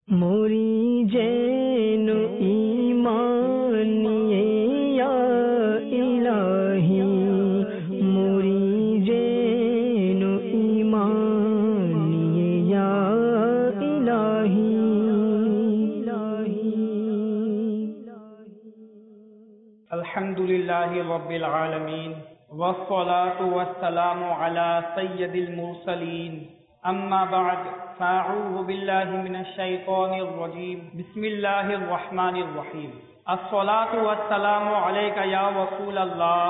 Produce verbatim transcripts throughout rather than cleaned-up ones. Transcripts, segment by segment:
मोरी जैन ईमान निये या इलाही, मोरी जैन ईमान निये या इलाही। अल्हम्दुलिल्लाहि रब्बिल आलमीन वस्सलातु वस्सलामु अला सय्यदिल मुरसलीन अम्मा बाद फ़अऊज़ु बिल्लाहि मिनश शैतानिर रजीम बिस्मिल्लाहिर रहमानिर रहीम। अस्सलातु वस्सलामु अलैका या रसूलल्लाह,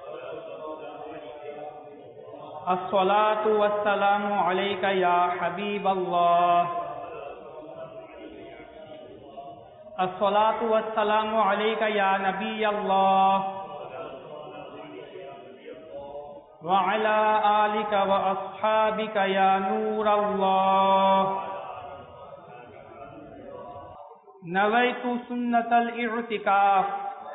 अस्सलातु वस्सलामु अलैका या हबीबल्लाह, अस्सलातु वस्सलामु अलैका या नबीयल्लाह व अला आलिका व अस्हाबिका या नूरल्लाह। नवैतु सुन्नतल इअ्तिकाफ।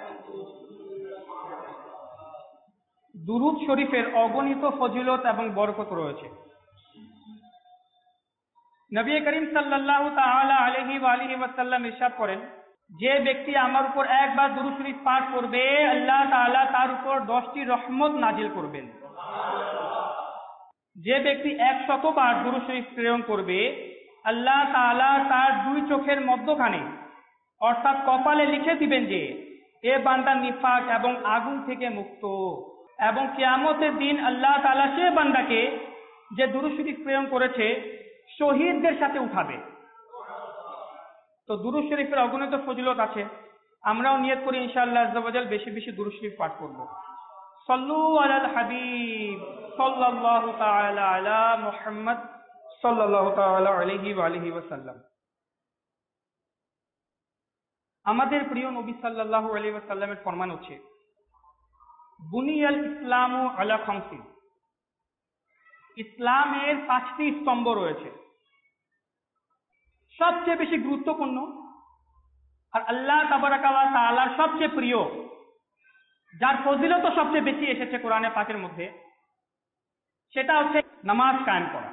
दुरूद शरीफेर अगणित फजिलत एवं बरकत रयेছে। नबी करीम साल्लाल्लाहु ताआला आलैहि व आलिहि ওয়াসাল্লাম ইরশাদ করেন, যে ব্যক্তি আমার উপর একবার দুরূদ শরীফ পাঠ করবে, আল্লাহ তাআলা তার উপর দশটি রহমত নাজিল করবেন। যে ব্যক্তি একশত বার দুরূদ শরীফ প্রেরণ করবে, আল্লাহ তাআলা তার দুই চোখের মধ্যখানে অর্থাৎ কপালে লিখে দিবেন যে এ বান্দা নিফাক এবং আগুন থেকে মুক্ত, এবং কিয়ামতের দিন আল্লাহ তাআলা সে বান্দাকে যে দুরূদ শরীফ প্রেরণ করেছে শহীদদের সাথে উঠাবে। তো দুরূদ শরীফের অগণিত ফজিলত আছে। আমরাও নিয়ত করি ইনশাআল্লাহ আজ্জা ওয়া জাল বেশি বেশি দুরূদ শরীফ পাঠ করব। সাল্লু আলাল হাবিব সাল্লাল্লাহু তাআলা আলা মুহাম্মদ সাল্লাল্লাহু তাআলা আলাইহি ওয়া আলিহি ওয়াসাল্লাম। আমাদের প্রিয় নবী সাল্লাল্লাহু আলাইহি ওয়াসাল্লামের ফরমান হচ্ছে, বুনিয়াল ইসলামু আলা খামসিন। ইসলামের পাঁচটি স্তম্ভ রয়েছে। সবচেয়ে বেশি গুরুত্বপূর্ণ আর আল্লাহ তাবারাকা ওয়া তাআলার সবচেয়ে প্রিয়, যার ফজিলত সবচেয়ে বেশি এসেছে কোরআনে পাকের মধ্যে, সেটা হচ্ছে নামাজ কায়েম করা।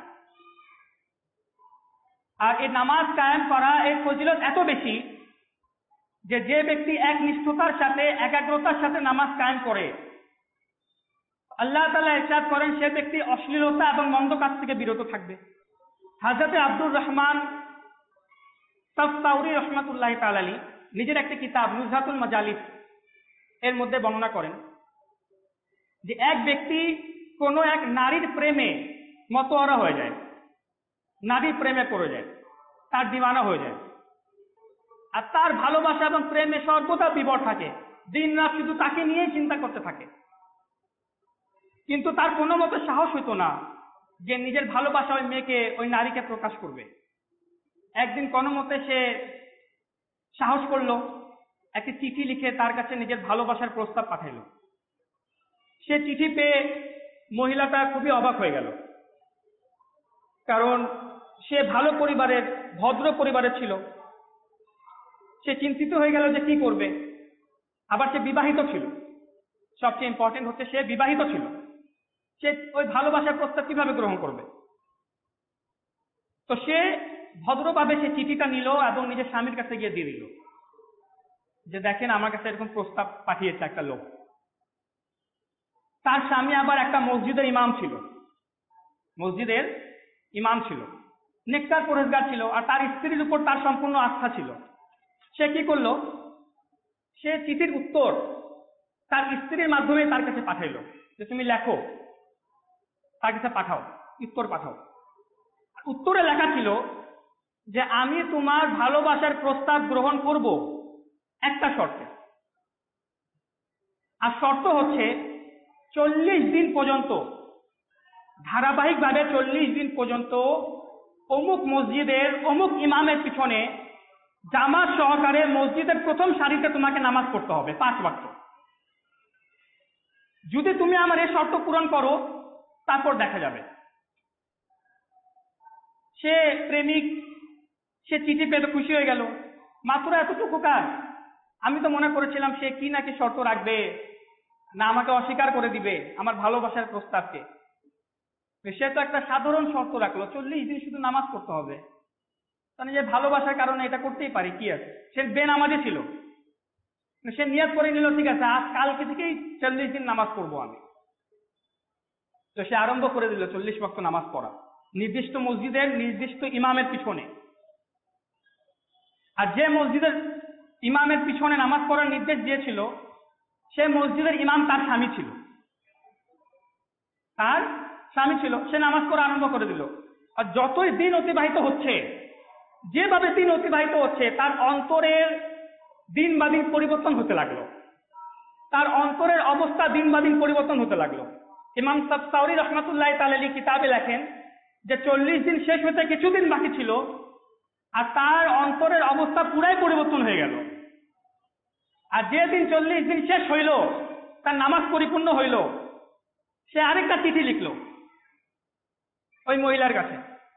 আর এই নামাজ কায়েম করা এর ফজিলত এত বেশি যে যে ব্যক্তি একনিষ্ঠতার সাথে একাগ্রতার সাথে নামাজ কায়েম করে, আল্লাহ তাআলা ইরশাদ করেন সে ব্যক্তি অশ্লীলতা এবং মন্দ কাজ থেকে বিরত থাকবে। হযরত আব্দুর রহমান তাফসাউরি রাহমাতুল্লাহি তাআলা আলাইহি নিজের একটি কিতাব নুজহাতুল মাজালিস এর মধ্যে বর্ণনা করেন যে এক ব্যক্তি কোনো এক নারীর প্রেমে মতোয়ারা হয়ে যায়, নারীর প্রেমে পড়ে যায়, তার দিওয়ানা হয়ে যায়, আর তার ভালোবাসা এবং প্রেমে সর্বদা বিভোর থাকে, দিন রাত শুধু তাকে নিয়েই চিন্তা করতে থাকে। কিন্তু তার কোনো মতো সাহস হইতো না যে নিজের ভালোবাসা ওই মেয়েকে ওই নারীকে প্রকাশ করবে। একদিন কোনো মতে সে সাহস করলো, একটি চিঠি লিখে তার কাছে নিজের ভালোবাসার প্রস্তাব পাঠাইল। সে চিঠি পেয়ে মহিলাটা খুবই অবাক হয়ে গেল, কারণ সে ভালো পরিবারের, ভদ্র পরিবারের ছিল। সে চিন্তিত হয়ে গেল যে কি করবে। আবার সে বিবাহিত ছিল, সবচেয়ে ইম্পর্টেন্ট হচ্ছে সে বিবাহিত ছিল। সে ওই ভালোবাসার প্রস্তাব কিভাবে গ্রহণ করবে? তো সে ভদ্রভাবে সে চিঠিটা নিল এবং নিজের স্বামীর কাছে গিয়ে দিয়ে দিল যে দেখেন আমার কাছে এরকম প্রস্তাব পাঠিয়েছে একটা লোক। তার স্বামী আবার একটা মসজিদের ইমাম ছিল, মসজিদের ইমাম ছিল, নেককার পরহেজগার ছিল, আর তার স্ত্রীর উপর তার সম্পূর্ণ আস্থা ছিল। সে কি করলো, সে চিঠির উত্তর তার স্ত্রীর মাধ্যমে তার কাছে পাঠাইলো যে তুমি লেখো, তার কাছে পাঠাও, উত্তর পাঠাও। উত্তরে লেখা ছিল যে আমি তোমার ভালোবাসার প্রস্তাব গ্রহণ করব একটা শর্তে, আর শর্ত হচ্ছে চল্লিশ দিন পর্যন্ত, ধারাবাহিকভাবে চল্লিশ দিন পর্যন্ত অমুক মসজিদের অমুক ইমামের পিছনে জামাত সহকারে মসজিদের প্রথম সারিতে তোমাকে নামাজ পড়তে হবে পাঁচ ওয়াক্ত। যদি তুমি আমার এই শর্ত পূরণ করো তারপর দেখা যাবে। সে প্রেমিক, সে চিঠি পেতে খুশি হয়ে গেল। মাত্র এতটুকু কাজ, আমি তো মনে করেছিলাম সে কি নাকি শর্ত রাখবে, না আমাকে অস্বীকার করে দিবে আমার ভালোবাসার প্রস্তাবকে। সে তো একটা সাধারণ শর্ত রাখলো, চল্লিশ দিন শুধু নামাজ পড়তে হবে। মানে যে ভালোবাসার কারণে এটা করতেই পারি, কি আছে, সে বেনামাজি ছিল, সে নিয়ত করে নিল ঠিক আছে আজ কালকে থেকেই চল্লিশ দিন নামাজ পড়বো আমি। তো সে আরম্ভ করে দিল চল্লিশ ওয়াক্ত নামাজ পড়া নির্দিষ্ট মসজিদের নির্দিষ্ট ইমামের পিছনে। আর যে মসজিদের ইমামের পিছনে নামাজ পড়ার নির্দেশ দিয়েছিল সে মসজিদের ইমাম তার স্বামী ছিল, তার স্বামী ছিল। সে নামাজ পড়া আরম্ভ করে দিল। আর যতই দিন অতিবাহিত হচ্ছে, যেভাবে দিন অতিবাহিত হচ্ছে, তার অন্তরের দিন বা দিন পরিবর্তন হতে লাগলো, তার অন্তরের অবস্থা দিন বা দিন পরিবর্তন হতে লাগলো। ইমাম সাউরি রহমাতুল্লাহ তাআলা কিতাবে লেখেন যে চল্লিশ দিন শেষ হতে কিছুদিন বাকি ছিল আর তার অন্তরের অবস্থা পুরাই পরিবর্তন হয়ে গেল। আর যেদিন চল্লিশ দিন শেষ হইল, তার নামাজ পরিপূর্ণ হইল, সে আরেকটা চিঠি লিখলো ওই মহিলার কাছে।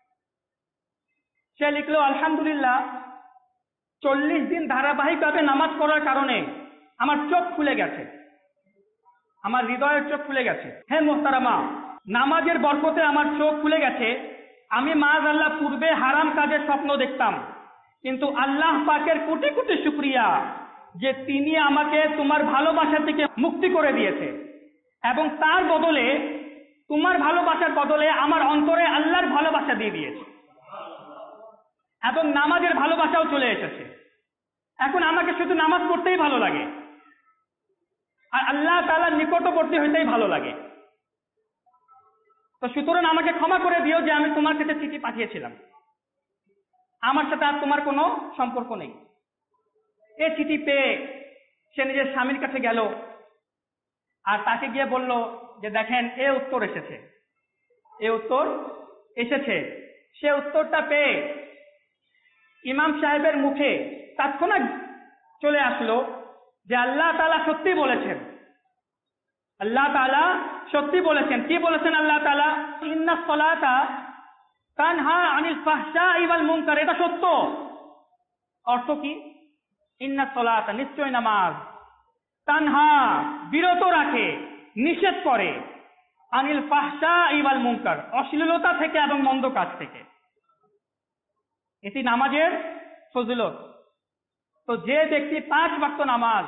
সে লিখলো, আলহামদুলিল্লাহ, চল্লিশ দিন ধারাবাহিকভাবে নামাজ পড়ার কারণে আমার চোখ খুলে গেছে, আমার হৃদয়ের চোখ খুলে গেছে। হে মোহতারামা, নামাজের বরকতে আমার চোখ খুলে গেছে। আমি মাআযাল্লাহ পূর্বে হারাম কাজের স্বপ্ন দেখতাম, কিন্তু আল্লাহ পাকের কোটি কোটি শুকরিয়া যে তিনি আমাকে তোমার ভালোবাসা থেকে মুক্তি করে দিয়েছে এবং তার বদলে, তোমার ভালোবাসার বদলে আমার অন্তরে আল্লাহর ভালোবাসা দিয়ে দিয়েছে এবং নামাজের ভালোবাসাও চলে এসেছে। এখন আমাকে শুধু নামাজ পড়তেই ভালো লাগে আর আল্লাহ তাআলার নিকটবর্তী হইতেই ভালো লাগে। তো সুতরাং আমাকে ক্ষমা করে দিও যে আমি তোমার কাছে চিঠি পাঠিয়েছিলাম, আমার সাথে আর তোমার কোনো সম্পর্ক নেই। এই চিঠি পেয়ে সে নিজের স্বামীর কাছে গেল আর তাকে গিয়ে বলল যে দেখেন এ উত্তর এসেছে, এ উত্তর এসেছে। সে উত্তরটা পেয়ে ইমাম সাহেবের মুখে তৎক্ষণাৎ চলে আসলো যে আল্লাহ তাআলা সত্যি বলেছেন, আল্লাহ তাআলা সত্যি বলেছেন। কি বলেছেন আল্লাহ তাআলা? ইন্নাস সালাতা তানহা আনিল ফাহশাই ওয়াল মুনকার। এটা সত্য। অর্থ কি? ইন্নাস সালাতা, নিশ্চয় নামাজ, তানহা বিরত রাখে, নিষেধ করে, আনিল ফাহশাই ওয়াল মুনকার, অশ্লীলতা থেকে এবং মন্দ কাজ থেকে। এটি নামাজের ফজিলত। তো যে ব্যক্তি পাঁচ ওয়াক্ত নামাজ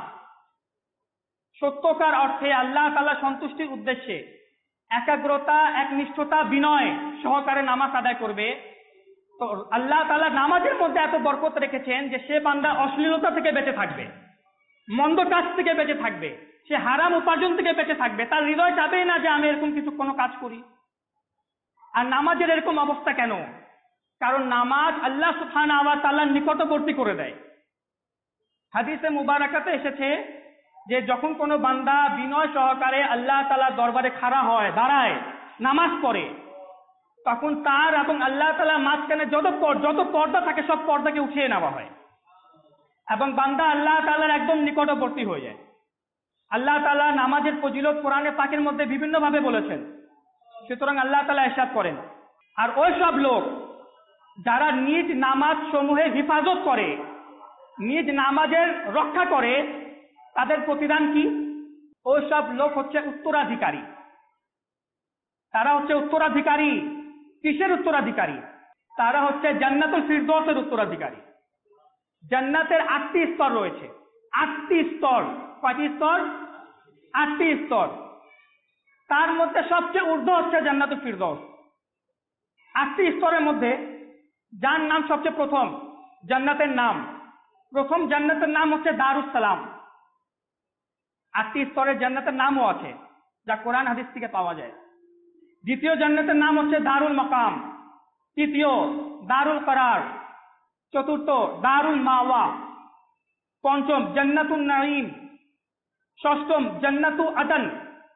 সত্যকার অর্থে আল্লাহ তাআলা সন্তুষ্টির উদ্দেশ্যে একাগ্রতা, একনিষ্ঠতা, বিনয় সহকারে নামাজ আদায় করবে, তো আল্লাহ তাআলা নামাজের মধ্যে এত বরকত রেখেছেন যে সে বান্দা অশ্লীলতা থেকে বেঁচে থাকবে, মন্দ কাজ থেকে বেঁচে থাকবে, সে হারাম উপার্জন থেকে বেঁচে থাকবে। তার হৃদয় চাবেই না যে আমি এরকম কিছু কোনো কাজ করি। আর নামাজের এরকম অবস্থা কেন? কারণ নামাজ আল্লাহ সুবহানাহু ওয়া তাআলার নিকটবর্তী করে দেয়। হাদিসে মুবারাকাতে এসেছে যে যখন কোনো বান্দা বিনয় সহকারে আল্লাহ তাআলার দরবারে খাড়া হয়, দাঁড়ায়, নামাজ পড়ে, তখন তার এবং আল্লাহ তাআলার মাঝখানে যত যত পর্দা থাকে সব পর্দাকে উঠিয়ে নেওয়া হয় এবং বান্দা আল্লাহ তাআলার একদম নিকটবর্তী হয়ে যায়। আল্লাহ তাআলা নামাজের ফজিলত কোরআনে পাকের মধ্যে বিভিন্ন ভাবে বলেছেন। সুতরাং আল্লাহ তাআলা ইরশাদ করেন, আর ওই সব লোক যারা নিজ নামাজ সমূহের হেফাজত করে, নিজ নামাজের রক্ষা করে, তাদের প্রতিদান কি? ওই সব লোক হচ্ছে উত্তরাধিকারী। তারা হচ্ছে উত্তরাধিকারী। কিসের উত্তরাধিকারী? তারা হচ্ছে জান্নাতুল ফিরদৌসের উত্তরাধিকারী। জান্নাতের আটটি স্তর রয়েছে। আটটি স্তর। কয়টি স্তর? আটটি স্তর। তার মধ্যে সবচেয়ে ঊর্ধ্ব হচ্ছে জান্নাতুল ফিরদৌস। আটটি স্তরের মধ্যে যার নাম সবচেয়ে প্রথম, জান্নাতের নাম প্রথম জান্নাতের নাম হচ্ছে দারুস সালাম। আটটি স্তরের জান্নাতের নামও আছে যা কোরআন হাদিস থেকে পাওয়া যায়। দ্বিতীয় জান্নাতের নাম হচ্ছে দারুল মাকাম, তৃতীয় দারুল করার, চতুর্থ দারুল মাওয়া, পঞ্চম জান্নাতুন নাঈম, ষষ্ঠম জান্নাতু আদন,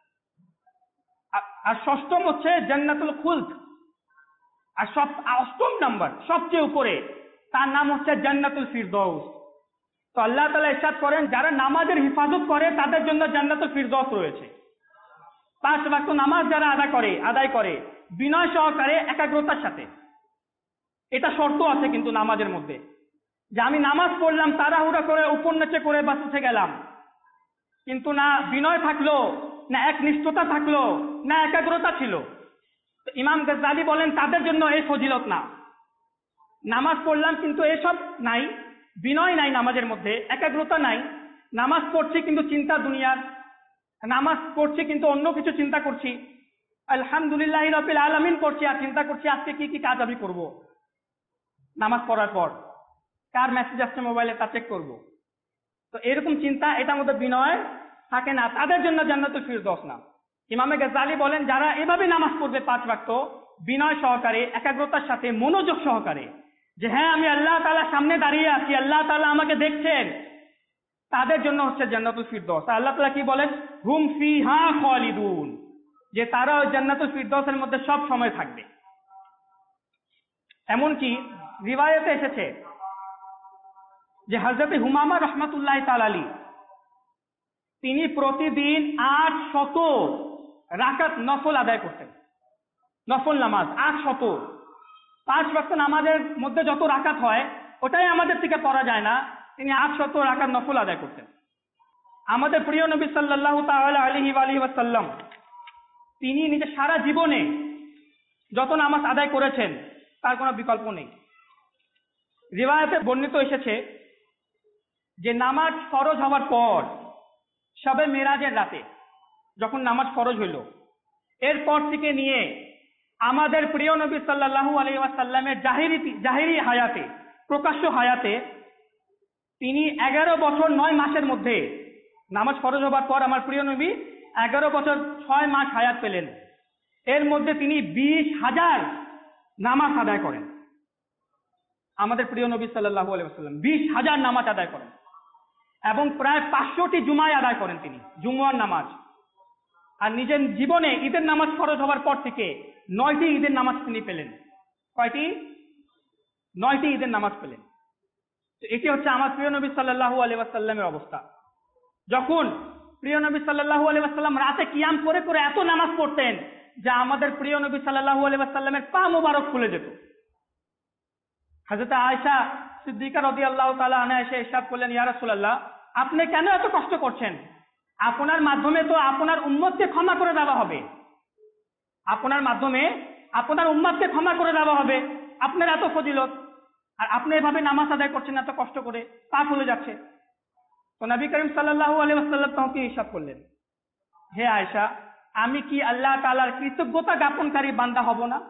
আর ষষ্ঠম হচ্ছে জান্নাতুল খুলদ, আর সব অষ্টম নাম্বার সবচেয়ে উপরে তার নাম হচ্ছে জান্নাতুল ফিরদৌস। তো আল্লাহ তাআলা ইরশাদ করেন যারা নামাজের হেফাজত করে তাদের জন্য জান্নাতুল ফিরদৌস রয়েছে। পাঁচ ওয়াক্ত নামাজ যারা আদায় করে আদায় করে বিনয় সহকারে, একাগ্রতার সাথে, এটা শর্ত আছে কিন্তু নামাজের মধ্যে, যে আমি নামাজ পড়লাম তাড়াহুড়া করে উপর নিচে করে বাস উঠে গেলাম, কিন্তু না বিনয় থাকলো, না একনিষ্ঠতা থাকলো, না একাগ্রতা ছিল, ইমাম গাজ্জালী বলেন তাদের জন্য এই ফজিলত না। নামাজ পড়লাম কিন্তু এসব নাই, বিনয় নাই নামাজের মধ্যে, একাগ্রতা নাই। নামাজ পড়ছি কিন্তু চিন্তা দুনিয়ার, নামাজ পড়ছি কিন্তু অন্য কিছু চিন্তা করছি। আলহামদুলিল্লাহ রাব্বিল আলামিন করছি আর চিন্তা করছি আজকে কি কি কাজ আমি করব। নামাজ পড়ার পর কার মেসেজ আসছে মোবাইলে তা চেক করব। তো এরকম চিন্তা, এটার মধ্যে বিনয় থাকে না, তাদের জন্য জান্নাতুল ফিরদৌস না। ইমামে গাজ্জালী বলেন, যারা এভাবে নামাজ পড়বে পাঁচ ওয়াক্ত বিনয় সহকারে, একাগ্রতার সাথে, মনোযোগ সহকারে, যে হ্যাঁ আমি আল্লাহ তাআলার সামনে দাঁড়িয়ে আছি, আল্লাহ তাআলা আমাকে দেখছেন, তাদের জন্য হচ্ছে জান্নাতুল ফিরদৌস। আল্লাহ তাআলা কি বলেন? হুম ফিহা খালিদুন, যে তারা ওই জান্নাতুল ফিরদৌসের মধ্যে সব সময় থাকবে। এমনকি রিওয়ায়াতে এসেছে যে হযরত হুমামা রাহমাতুল্লাহি তাআলা আলাইহি তিনি প্রতিদিন আট শত রাকাত নফল আদায় করতেন। নফল নামাজ আট শত। পাঁচ ওয়াক্ত নামাজের মধ্যে যত রাকাত হয় ওটাই আমাদের থেকে পড়া যায় না, তিনি আট শত রাকাত নফল আদায় করতেন। আমাদের প্রিয় নবী সাল্লাল্লাহু তাআলা আলাইহি ওয়া আলিহি ওয়াসাল্লাম তিনি নিজের সারা জীবনে যত নামাজ আদায় করেছেন তার কোনো বিকল্প নেই। রিওয়ায়াতে বর্ণিত এসেছে যে নামাজ ফরজ হওয়ার পর শবে মেরাজের রাতে যখন নামাজ ফরজ হইল, এরপর থেকে নিয়ে আমাদের প্রিয় নবী সাল্লাল্লাহু আলাইহি ওয়াসাল্লামের জাহিরি জাহিরি হায়াতে, প্রকাশ্য হায়াতে তিনি এগারো বছর নয় মাসের মধ্যে, নামাজ ফরজ হবার পর আমার প্রিয় নবী এগারো বছর ছয় মাস হায়াত পেলেন। এর মধ্যে তিনি বিশ হাজার নামাজ আদায় করেন। আমাদের প্রিয় নবী সাল্লাল্লাহু আলাইহি ওয়াসাল্লাম বিশ হাজার নামাজ আদায় করেন এবং প্রায় পাঁচশোটি জুমায় আদায় করেন তিনি, জুমার নামাজ। আর নিজের জীবনে ঈদের নামাজ ফরজ হওয়ার পর থেকে নয়টি ঈদের নামাজ তিনি পেলেন। কয়টি? নয়টি ঈদের নামাজ পেলেন। তো এটি হচ্ছে আমার প্রিয় নবী সাল্লাল্লাহু আলাইহি ওয়াসাল্লামের অবস্থা। যখন প্রিয় নবী সাল্লাল্লাহু আলাইহি ওয়াসাল্লাম রাতে কিয়াম করে করে এত নামাজ পড়তেন যা আমাদের প্রিয় নবী সাল্লাল্লাহু আলাইহি ওয়াসাল্লামের পা মোবারক খুলে যেত। হযরত আয়েশা সিদ্দিকা রাদিয়াল্লাহু তাআলা আনহা এসে ইরশাদ করলেন, ইয়া রাসূলুল্লাহ, আপনি কেন এত কষ্ট করছেন? আপনার মাধ্যমে তো আপনার উম্মতকে ক্ষমা করে দেওয়া হবে, আপনার মাধ্যমে আপনার উম্মতকে ক্ষমা করে দেওয়া হবে, আপনার এত ফজিলত, আর আপনি এভাবে নামাজ আদায় করছেন এত কষ্ট করে, পা ফুলে যাচ্ছে। তো নবী করিম সাল্লাল্লাহু আলাইহি ওয়াসাল্লাম তখন ইরশাদ করলেন, হে আয়েশা, আমি কি আল্লাহ তাআলার কৃতজ্ঞতা জ্ঞাপনকারী বান্দা হব না?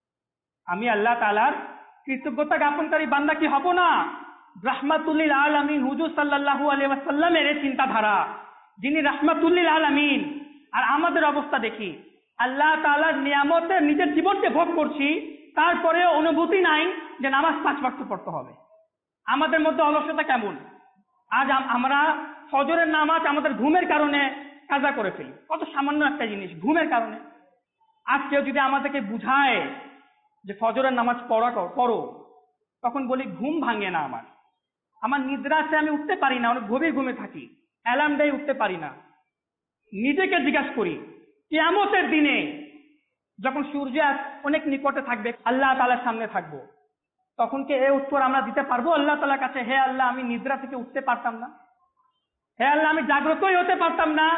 আমি আল্লাহ তাআলার কৃতজ্ঞতা জ্ঞাপনকারী বান্দা কি হব না? রাহমাতুল লিল আলামিন হুজুর সাল্লাল্লাহু আলাইহি ওয়াসাল্লামের এই চিন্তাধারা, যিনি রাহমাতুল লিল আলামিন, আর আমাদের অবস্থা দেখি আল্লাহ তাআলার নিয়ামতে নিজের জীবনকে ভোগ করছি, তারপরে অনুভূতি নাই যে নামাজ পাঁচ ওয়াক্ত পড়তে হবে। আমাদের মধ্যে অলসতা কেমন! আজ আমরা ফজরের নামাজ আমাদের ঘুমের কারণে কাজা করে ফেলি, কত সামান্য একটা জিনিস, ঘুমের কারণে। আজ কেউ যদি আমাদেরকে বুঝায় যে ফজরের নামাজ পড়া পড়ো, তখন বলি ঘুম ভাঙে না আমার, আমার নিদ্রা আছে, আমি উঠতে পারি না, অনেক গভীর ঘুমে থাকি, অ্যালার্ম দিয়ে উঠতে পারি না। নিজেকে জিজ্ঞাসা করি, কিয়ামতের দিনে যখন সূর্য অনেক নিকটে থাকবে, আল্লাহ তাআলার সামনে থাকবো, তখন কি এই উত্তর আমরা দিতে পারবো আল্লাহ তাআলার কাছে? হে আল্লাহ, আমি নিদ্রা থেকে উঠতে পারতাম না, হে আল্লাহ আমি জাগ্রতই হতে পারতাম না,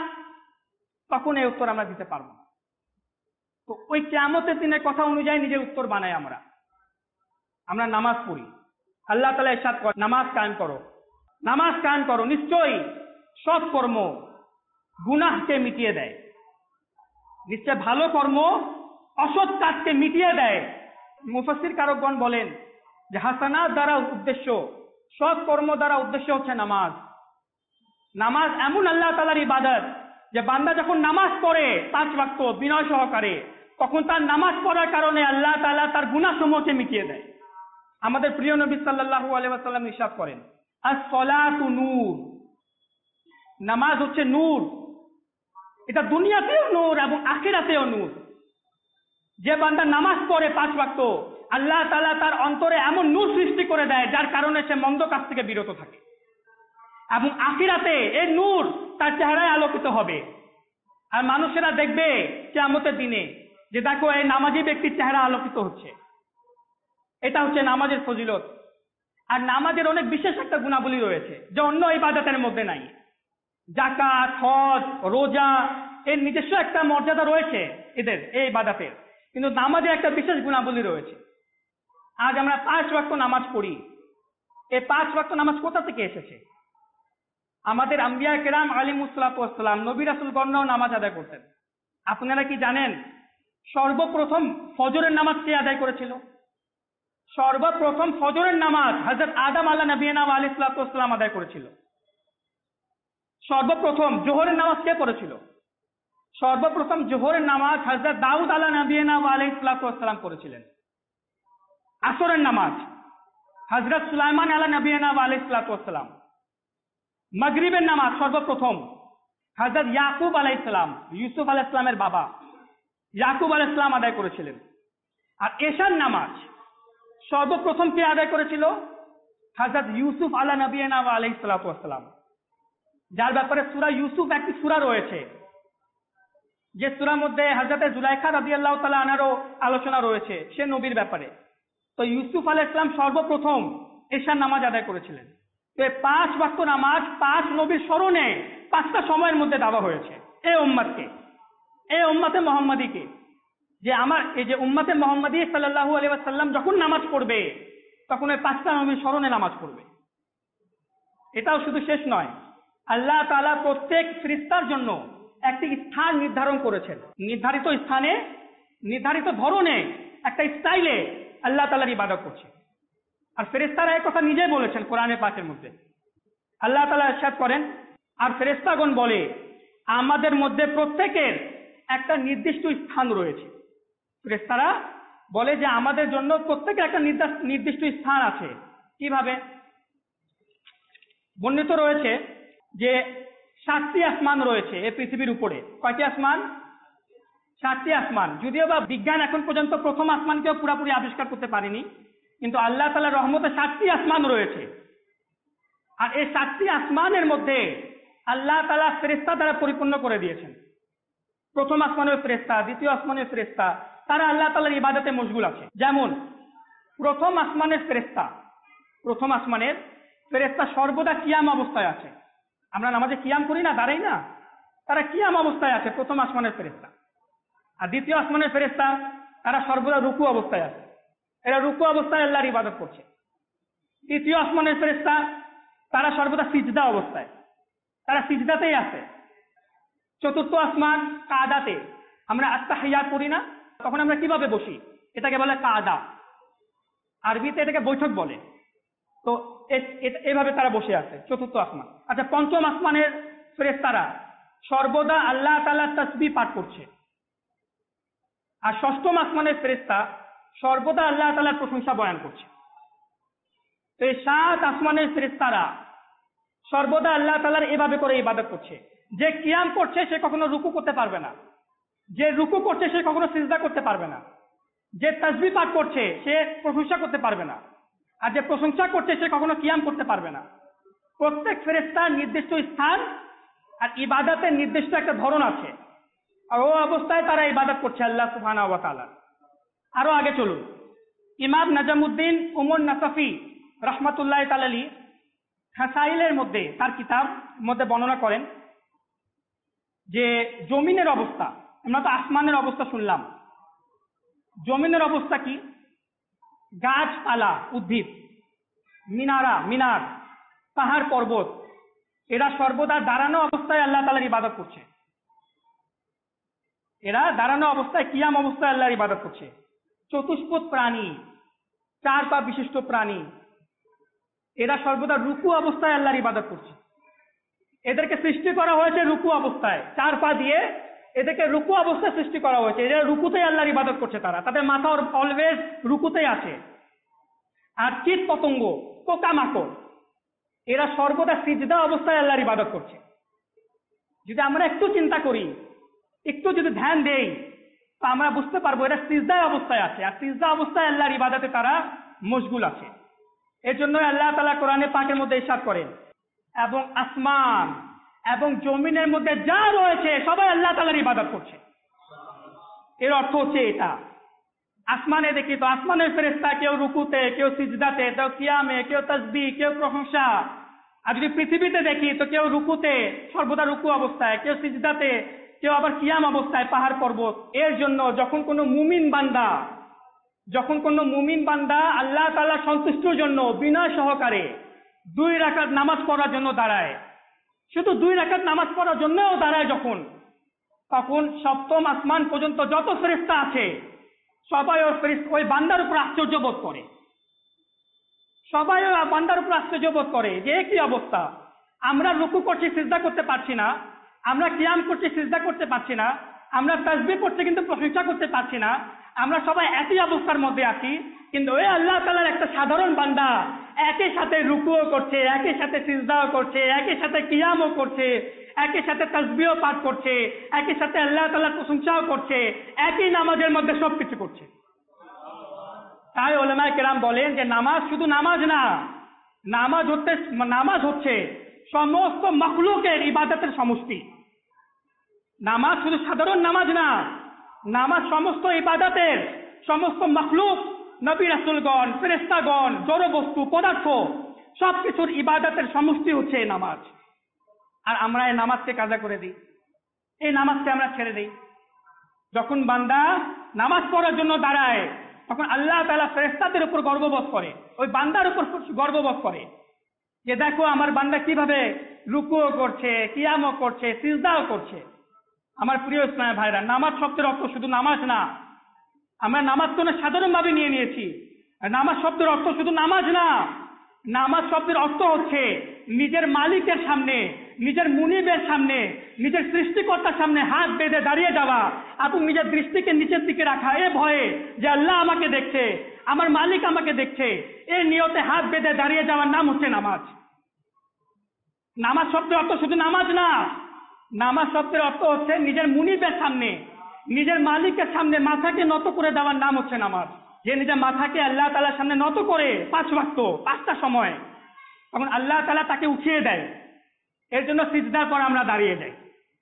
তখন এই উত্তর আমরা দিতে পারবো না। তো ওই কিয়ামতের দিনের কথা অনুযায়ী নিজের উত্তর বানাই আমরা। আমরা নামাজ পড়ি, আল্লাহ তাআলা ইরশাদ করেন, নামাজ কায়েম করো, নামাজ কায়েম করো, নিশ্চয়ই সৎ কর্ম গুনাহকে মিটিয়ে দেয়, নিশ্চয় ভালো কর্ম অসৎ কাজকে মিটিয়ে দেয়। মুফাসসির কারকগণ বলেন যে হাসানাত দ্বারা উদ্দেশ্য, সৎ কর্ম দ্বারা উদ্দেশ্য হচ্ছে নামাজ। নামাজ এমন আল্লাহ তাআলার ইবাদত যে বান্দা যখন নামাজ পড়ে পাঁচ ওয়াক্ত বিনয় সহকারে, তখন তার নামাজ পড়ার কারণে আল্লাহ তাআলা তার গুনাহসমূহকে মিটিয়ে দেয়। আমাদের প্রিয় নবী সাল্লাল্লাহু আলাইহি ওয়াসাল্লাম ইরশাদ করেন, আস-সালাতু নূর, নামাজ হচ্ছে নূর, এটা দুনিয়াতেও নূর এবং আখিরাতেও নূর। যে বান্দা নামাজ পড়ে পাঁচ ওয়াক্ত, আল্লাহ তাআলা তার অন্তরে এমন নূর সৃষ্টি করে দেয় যার কারণে সে মন্দ কাজ থেকে বিরত থাকে, এবং আখিরাতে এই নূর তার চেহারায় আলোকিত হবে। আর মানুষেরা দেখবে কিয়ামতের দিনে যে দেখো এই নামাজি ব্যক্তির চেহারা আলোকিত হচ্ছে। এটা হচ্ছে নামাজের ফজিলত। আর নামাজের অনেক বিশেষ একটা গুণাবলী রয়েছে যা অন্য ইবাদতের মধ্যে নাই। যাকাত, হজ, রোজা এর নিজস্ব একটা মর্যাদা রয়েছে এদের এই ইবাদতের, কিন্তু নামাজে একটা বিশেষ গুণাবলী রয়েছে। আজ আমরা পাঁচ ওয়াক্ত নামাজ পড়ি। এই পাঁচ ওয়াক্ত নামাজ কোথা থেকে এসেছে? আমাদের আম্বিয়া কেরাম আলিমুসসালাম নবী রাসূলগণও নামাজ আদায় করতেন। আপনারা কি জানেন সর্বপ্রথম ফজরের নামাজ কে আদায় করেছিল? সর্বপ্রথম ফজরের নামাজ হযরত আদম আলা নবিয়িনা ওয়া আলাইহিস সালাতু ওয়াস সালাম আদায় করেছিল। সর্বপ্রথম জোহরের নামাজ কে পড়েছিল? সর্বপ্রথম জোহরের নামাজ হযরত দাউদ আলা নবিয়িনা ওয়া আলাইহিস সালাতু ওয়াস সালাম করেছিলেন। আসরের নামাজ হযরত সুলাইমান আলা নবিয়িনা ওয়া আলাইহিস সালাতু ওয়াস সালাম। মাগরিবের নামাজ সর্বপ্রথম হযরত ইয়াকুব আলাইহিস সালাম, ইউসুফ আলাইহিস সালামের বাবা ইয়াকুব আলাইহিস সালাম আদায় করেছিলেন। আর এশার নামাজ সর্বপ্রথম কে আদায় করেছিল? হযরত ইউসুফ আলা নবিয়িনা ওয়া আলাইহিস সালাতু ওয়াস সালাম, যার ব্যাপারে সূরা ইউসুফ একটি সূরা রয়েছে, যে সূরার মধ্যে হযরত জুলাইখা রাদিয়াল্লাহু তাআলা আনহারও আলোচনা রয়েছে সে নবীর ব্যাপারে। তো ইউসুফ আলাইহিস সালাম সর্বপ্রথম এশার নামাজ আদায় করেছিলেন। তো এই পাঁচ ওয়াক্ত নামাজ পাঁচ নবীর স্মরণে পাঁচটা সময়ের মধ্যে দেওয়া হয়েছে এই উম্মতকে, এই উম্মতে মুহাম্মাদীকে, যে আমার এই যে উম্মতে মুহাম্মাদী সাল্লাল্লাহু আলাইহি ওয়াসাল্লাম যখন নামাজ পড়বে তখন এই পাঁচটা নবীর স্মরণে নামাজ পড়বে। এটাও শুধু শেষ নয়, আল্লাহ তাআলা প্রত্যেক ফেরেশতার জন্য একটি স্থান নির্ধারণ করেছেন। নির্ধারিত স্থানে, নির্ধারিত ধরনে, একটা স্টাইলে আল্লাহ তাআলার ইবাদত করছে। আর ফেরেশতারা এই কথা নিজেই বলেছেন কোরআনে পাকের মধ্যে। আল্লাহ তাআলা ইরশাদ করেন, আর ফেরেশতাগণ বলে আমাদের মধ্যে প্রত্যেকের একটা নির্দিষ্ট স্থান রয়েছে। ফেরেশতারা বলে যে আমাদের জন্য প্রত্যেকের একটা নির্দিষ্ট স্থান আছে। কিভাবে? বর্ণিত রয়েছে যে সাতটি আসমান রয়েছে এই পৃথিবীর উপরে। কয়টি আসমান? সাতটি আসমান। যদিও বা বিজ্ঞান এখন পর্যন্ত প্রথম আসমানকেও পুরোপুরি আবিষ্কার করতে পারেনি, কিন্তু আল্লাহ তাআলার রহমতে সাতটি আসমান রয়েছে। আর এই সাতটি আসমানের মধ্যে আল্লাহ তাআলা ফেরেশতা দ্বারা পরিপূর্ণ করে দিয়েছেন। প্রথম আসমানের ফেরেশতা, দ্বিতীয় আসমানের ফেরেশতা, তারা আল্লাহ তাআলার ইবাদতে মশগুল আছে। যেমন প্রথম আসমানের ফেরেশতা, প্রথম আসমানের ফেরেশতা সর্বদা কিয়াম অবস্থায় আছে। আমরা নামাজে কিয়াম করি না, দাঁড়াই না, তারা কিয়াম অবস্থায় আছে প্রথম আসমানের ফেরেশতা। আর দ্বিতীয় আসমানের ফেরেশতা তারা সর্বদা রুকু অবস্থায় আছে, এরা রুকু অবস্থায় আল্লাহর ইবাদত করছে। তৃতীয় আসমানের ফেরেশতা তারা সর্বদা সিজদা অবস্থায়, তারা সিজদাতেই আছে। চতুর্থ আসমান কাদাতে, আমরা আত্তাহিয়াত করি না, তখন আমরা কিভাবে বসি? এটাকে বলে কাদা, আরবিতে এটাকে বৈঠক বলে। তো এভাবে তারা বসে আছে, চতুর্থ আসমান। আচ্ছা, পঞ্চম আসমানের ফেরেশতারা সর্বদা আল্লাহ তাআলার তাসবিহ পাঠ করছে। আর ষষ্ঠম আসমানের ফেরেশতা সর্বদা আল্লাহ তাআলার প্রশংসা বয়ান করছে। তো এই সাত আসমানের ফেরেশতারা সর্বদা আল্লাহ তাআলার এভাবে করে ইবাদত করছে। যে কিয়াম করছে সে কখনো রুকু করতে পারবে না, যে রুকু করছে সে কখনো সিজদা করতে পারবে না, যে তাসবিহ পাঠ করছে সে প্রশংসা করতে পারবে না, আর যে প্রশংসা করছে সে কখনো কিয়াম করতে পারবে না। প্রত্যেক ফেরেশতার নির্দিষ্ট স্থান আর ইবাদতের নির্দিষ্ট একটা ধরন আছে, আর ও অবস্থায় তারা ইবাদত করছে আল্লাহ সুবহানাহু ওয়া তাআলা। আরো আগে চলুন, ইমাম নাজামুদ্দিন উমর নাসাফি রাহমাতুল্লাহ তাআলা আলাইহি খাসাইলের মধ্যে তার কিতাব মধ্যে বর্ণনা করেন যে জমিনের অবস্থা, আমরা তো আসমানের অবস্থা শুনলাম, জমিনের অবস্থা কি? গাছপালা, উদ্ভিদ, মিনারা, মিনার, পাহাড় পর্বত, এরা সর্বদা দাঁড়ানো অবস্থায় আল্লাহ তাআলার ইবাদত করছে। এরা দাঁড়ানো অবস্থায় কিয়াম অবস্থায় আল্লাহর ইবাদত করছে। চতুষ্পদ প্রাণী, চার পা বিশিষ্ট প্রাণী, এরা সর্বদা রুকু অবস্থায় আল্লাহর ইবাদত করছে। এদেরকে সৃষ্টি করা হয়েছে রুকু অবস্থায়, চার পা দিয়ে এদেরকে রুকু অবস্থায় সৃষ্টি করা হয়েছে। এরা রুকুতেই আল্লাহর ইবাদত করছে, তারা তাদের মাথা অলওয়েজ রুকুতেই আছে। আর কীট পতঙ্গ, পোকামাকড়, এরা সর্বদা সিজদা অবস্থায় আল্লাহর ইবাদত করছে। যদি আমরা একটু চিন্তা করি, একটু যদি ধ্যান দেই, তো আমরা বুঝতে পারবো এরা সিজদা অবস্থায় আছে, আর সিজদা অবস্থায় আল্লাহর ইবাদতে তারা মশগুল আছে। এর জন্য আল্লাহ তাআলা কোরআনে পাকের মধ্যে ইরশাদ করেন, এবং আসমান এবং জমিনের মধ্যে যা রয়েছে সবাই আল্লাহ তাআলার ইবাদত করছে। এর অর্থ হচ্ছে এটা। আসমানে দেখি তো আসমানের ফেরেশতা কেউ রুকুতে, কেউ সিজদাতে, কেউ কিয়ামে, কেউ তাসবিহ, কেউ প্রশংসা। আর যদি পৃথিবীতে দেখি তো কেউ রুকুতে, সর্বদা রুকু অবস্থায়, কেউ সিজদাতে, কেউ আবার কিয়াম অবস্থায়, পাহাড় পর্বত। এর জন্য যখন কোনো মুমিন বান্দা যখন কোনো মুমিন বান্দা আল্লাহ তাআলা সন্তুষ্টির জন্য বিনয় সহকারে দুই রাকাত নামাজ পড়ার জন্য দাঁড়ায়, শুধু দুই রাকাত নামাজ পড়ার জন্যও দাঁড়ায় যখন, তখন সপ্তম আসমান পর্যন্ত যত ফেরেশতা আছে সবাই ওই ফেরেশতা ওই বান্দার উপর আশ্চর্য বোধ করে। সবাই ওই বান্দার উপর আশ্চর্য বোধ করে যে কি অবস্থা, আমরা রুকু করছি সিজদা করতে পারছি না, আমরা কিয়াম করছি সিজদা করতে পারছি না, আমরা তাসবিহ করছি কিন্তু প্রশংসা করতে পারছি না, আমরা সবাই একই অবস্থার মধ্যে আছি, কিন্তু ওই আল্লাহ তাআলার একটা সাধারণ বান্দা একই সাথে রুকুও করছে, একই সাথে সিজদাও করছে, একই সাথে কিয়ামও করছে, একই সাথে তাসবিহ পাঠ করছে, একই সাথে আল্লাহ তাআলার প্রশংসাও করছে, একই নামাজের মধ্যে সবকিছু করছে। তাই উলামায়ে কেরাম বলেন যে নামাজ শুধু নামাজ না, নামাজ হচ্ছে নামাজ হচ্ছে সমস্ত মাখলুকের ইবাদতের সমষ্টি। নামাজ শুধু সাধারণ নামাজ না, নামাজ সমস্ত ইবাদতের, সমস্ত মাখলুক, নবী রাসূলগণ, ফেরেশতাগণ, জড় বস্তু, পদার্থ সবকিছুর ইবাদতের সমষ্টি হচ্ছে এই নামাজ। আর আমরা এই নামাজকে কাজা করে দিই, এই নামাজকে আমরা ছেড়ে দিই। যখন বান্দা নামাজ পড়ার জন্য দাঁড়ায় তখন আল্লাহ তাআলা ফেরেশতাদের উপর গর্ববোধ করে, ওই বান্দার উপর গর্ববোধ করে যে দেখো আমার বান্দা কিভাবে রুকুও করছে, কিয়ামও করছে, সিজদাও করছে। আমার প্রিয় ইসলামী ভাইরা, নামাজ শব্দের অর্থ শুধু নামাজ না। আমরা নামাজ তো সাধারণভাবে নিয়ে নিয়েছি। নামাজ শব্দের অর্থ শুধু নামাজ না, নামাজ শব্দের অর্থ হচ্ছে নিজের মালিকের সামনে, নিজের মুনিবের সামনে, নিজের সৃষ্টিকর্তার সামনে হাত বেঁধে দাঁড়িয়ে যাওয়া এবং নিজের দৃষ্টিকে নিচের দিকে রাখা, এ ভয়ে যে আল্লাহ আমাকে দেখছে, আমার মালিক আমাকে দেখছে, এই নিয়তে হাত বেঁধে দাঁড়িয়ে যাওয়ার নাম হচ্ছে নামাজ। নামাজ শব্দের অর্থ শুধু নামাজ না, নামাজ শব্দের অর্থ হচ্ছে নিজের মুনিবের সামনে, নিজের মালিকের সামনে মাথাকে নত করে দেওয়ার নাম হচ্ছে নামাজ। যে নিজের মাথাকে আল্লাহ তাআলার সামনে নত করে পাঁচ ওয়াক্ত পাঁচটা সময়, তখন আল্লাহ তাআলা তাকে উঠিয়ে দেয়। এর জন্য সিজদার পর আমরা দাঁড়িয়ে যাই,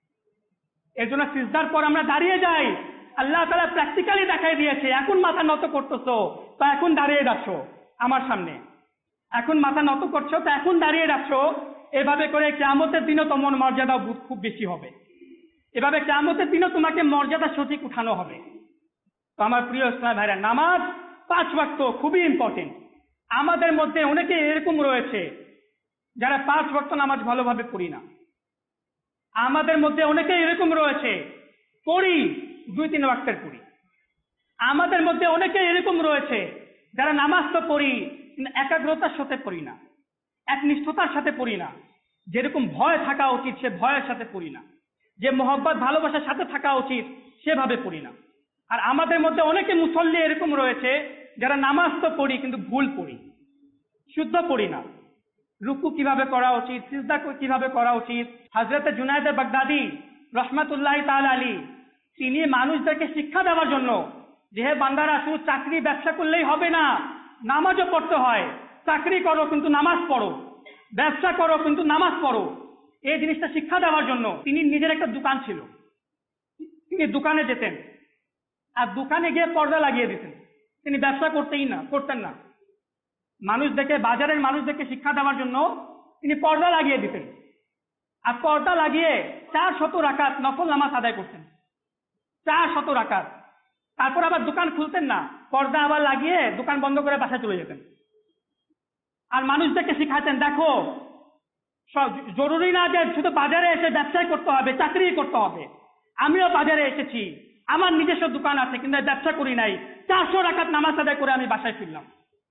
এর জন্য সিজদার পর আমরা দাঁড়িয়ে যাই। আল্লাহ তাআলা প্র্যাকটিক্যালি দেখাই দিয়েছে, এখন মাথা নত করতেছো তো এখন দাঁড়িয়ে যাচ্ছ আমার সামনে, এখন মাথা নত করছো তো এখন দাঁড়িয়ে যাচ্ছ। এভাবে করে কিয়ামতের দিনও তোমার মর্যাদা খুব বেশি হবে, এভাবে কিয়ামতের দিনও তোমাকে মর্যাদা সঠিক উঠানো হবে। তো আমার প্রিয় ইসলাম ভাইরা, নামাজ পাঁচ ওয়াক্ত খুবই ইম্পর্টেন্ট। আমাদের মধ্যে অনেকে এরকম রয়েছে যারা পাঁচ ওয়াক্ত নামাজ ভালোভাবে পড়ি না। আমাদের মধ্যে অনেকে এরকম রয়েছে পড়ি দুই তিন ওয়াক্তের পড়ি। আমাদের মধ্যে অনেকে এরকম রয়েছে যারা নামাজ তো পড়ি একাগ্রতার সাথে পড়ি না, একনিষ্ঠতার সাথে পড়ি না, যেরকম ভয় থাকা উচিত সে ভয়ের সাথে পড়ি না, যে মোহব্বত ভালোবাসার সাথে থাকা উচিত সেভাবে পড়ি না। আর আমাদের মধ্যে অনেকে মুসল্লি এরকম রয়েছে যারা নামাজ তো পড়ি কিন্তু ভুল পড়ি, শুদ্ধ পড়ি না। রুকু কিভাবে করা উচিত, সিজদা কিভাবে করা উচিত, হযরতে জুনায়েদ বাগদাদি রাহমাতুল্লাহি তাআলা আলাইহি তিনি মানুষদেরকে শিক্ষা দেওয়ার জন্য যে হে বান্দারা, শুধু চাকরি ব্যবসা করলেই হবে না, নামাজও পড়তে হয়। চাকরি করো কিন্তু নামাজ পড়ো, ব্যবসা করো কিন্তু নামাজ পড়ো, এই জিনিসটা শিক্ষা দেওয়ার জন্য তিনি নিজের একটা দোকান ছিল, তিনি দোকানে যেতেন আর দোকানে গিয়ে পর্দা লাগিয়ে দিতেন। তিনি ব্যবসা করতেই না করতেন না, মানুষ দেখে, বাজারের মানুষ দেখে শিক্ষা দেওয়ার জন্য তিনি পর্দা লাগিয়ে দিতেন। আর পর্দা লাগিয়ে চার শত রাকাত নফল নামাজ আদায় করতেন, চার শত রাকাত। তারপর আবার দোকান খুলতেন না, পর্দা আবার লাগিয়ে দোকান বন্ধ করে বাসায় চলে যেতেন। আর মানুষদেরকে শিখাতেন, দেখো জরুরি না যে শুধু বাজারে এসে ব্যবসায় করতে হবে, চাকরি করতে হবে। আমিও বাজারে এসেছি, আমার নিজস্ব দোকান আছে কিন্তু ব্যবসা করি নাই, চারশো রাকাত নামাজ আদায় করে আমি বাসায় ফিরলাম।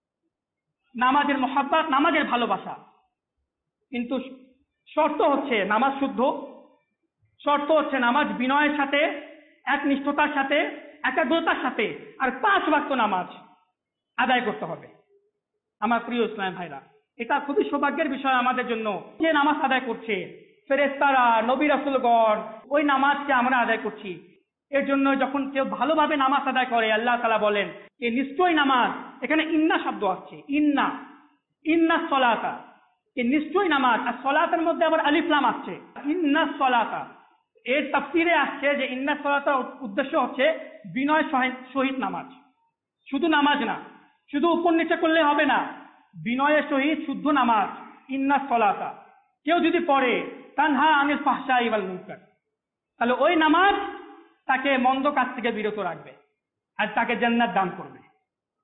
নামাজের মহব্বত, নামাজের ভালোবাসা। কিন্তু শর্ত হচ্ছে নামাজ শুদ্ধ, শর্ত হচ্ছে নামাজ বিনয়ের সাথে, একনিষ্ঠতার সাথে, একাগ্রতার সাথে, আর পাঁচ ওয়াক্ত নামাজ আদায় করতে হবে। আমার প্রিয় ইসলাম ভাইরা, এটা খুবই সৌভাগ্যের বিষয় আমাদের জন্য যে নামাজ আদায় করছে ফেরেশতারা, নবী রাসূলগণ, ওই নামাজকে আমরা আদায় করছি। এর জন্য যখন কেউ ভালোভাবে নামাজ আদায় করে আল্লাহ তাআলা বলেন যে নিশ্চয়ই নামাজ, এখানে ইন্না শব্দ আসছে, ইন্না ইন্না সলাতা, এই নিশ্চয়ই নামাজ। আর সলাতের মধ্যে আবার আলিফ লাম আসছে, ইন্না সলাতা। এর তাফসীরে আসছে যে ইন্না সলাতার উদ্দেশ্য হচ্ছে বিনয় সহিত নামাজ, শুধু নামাজ না, শুধু উপর নিচে করলে হবে না, বিনয়ের সহিত শুদ্ধ নামাজ ইন্না সলাতা কেউ যদি পড়ে তানহা আনিল ফাহশাই ওয়াল মুনকার, তাহলে ওই নামাজ তাকে মন্দ কাজ থেকে বিরত রাখবে আর তাকে জান্নাত দান করবে।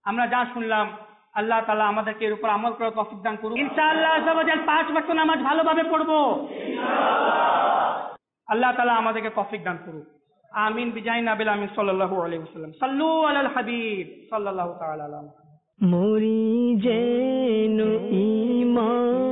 আমরা যা শুনলাম আল্লাহ তাআলা আমাদেরকে এর উপর আমল করার তৌফিক দান করুন। ইনশাআল্লাহ আযজা ওয়া জাল পাঁচ ওয়াক্ত নামাজ ভালোভাবে পড়বো আল্লাহ তাআলা আমাদেরকে তৌফিক দান করুন। আমিন বিজাই নবী আমিন সাল্লাল্লাহু আলাইহি ওয়াসাল্লাম। সাল্লু আলাল হাবিব সাল্লাল্লাহু তাআলা আলাইহি। মোরি যেন ঈমান